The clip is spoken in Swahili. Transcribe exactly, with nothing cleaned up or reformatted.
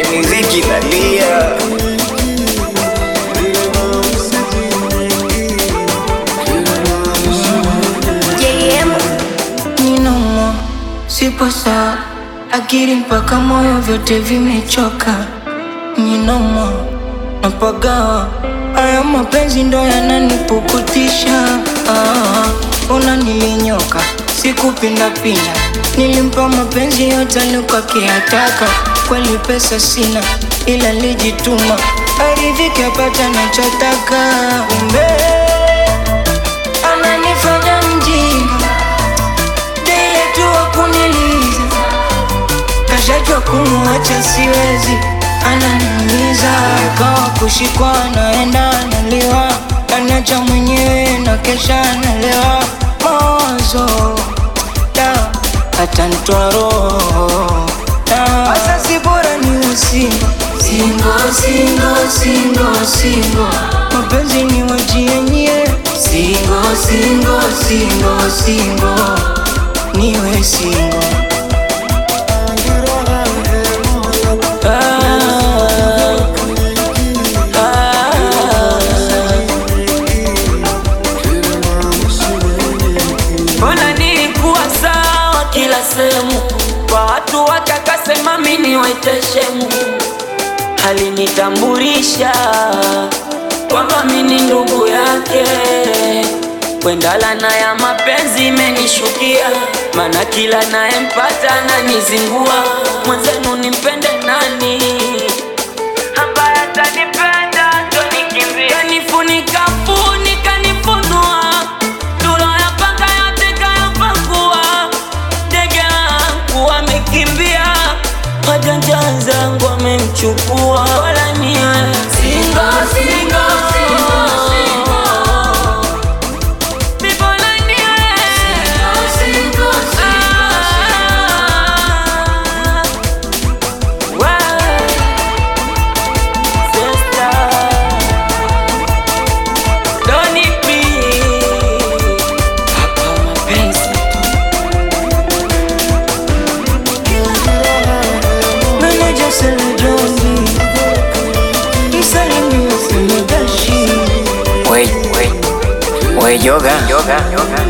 yani ziki nalia. Ninomo, sipo sawa, akili mpaka moyo vyote vimechoka. Ninomo, napagawa, haya mapenzi ndo yananipukutisha. Ah, una nilinyoka, sikupinda pinda, nilimpa mapenzi yote alikuwa akiyataka. Kweli pesa sina, ila lijituma, aridhike apata nachotaka. Umbe ananifanya mjinga, dele tu wakuniliza, kashajua kumuacha siwezi, ananiumiza. Kawa kushikwa naenda naliwa, anacha mwenyewe na kesha nalewa. Mawazo da hata nitoa roho da, asa si bora ni usingo. Singo, singo, singo, singo, mapenzi ni wajienye. Singo, singo, singo, singo, niwe singo. Mbona nilikuwa sawa kila sehemu, kwa watu wakakasema mimi waiteshemu. Alinitambulisha kwamba mimi ndugu yake, kwendala na ya mapenzi imenishukia, maana kila nayempata ananizingua. Mwenzenu nimpende nani ambaye atanipenda ndo nikimbie? Kanifunika funika nifunua, tulo ya paka yote kayapakua. Ndege wangu wamekimbia, wajanja zangu wamemchukua. Wala niwe singo, singo, singo, singo. Bibona niwe singo, singo, singo, singo. Wow. Sister, don't it be hapa mapenzi Meneja Sele Jondi, msalimie Sele Dashi. Wey, wey, wey yoga, yoga, yoga.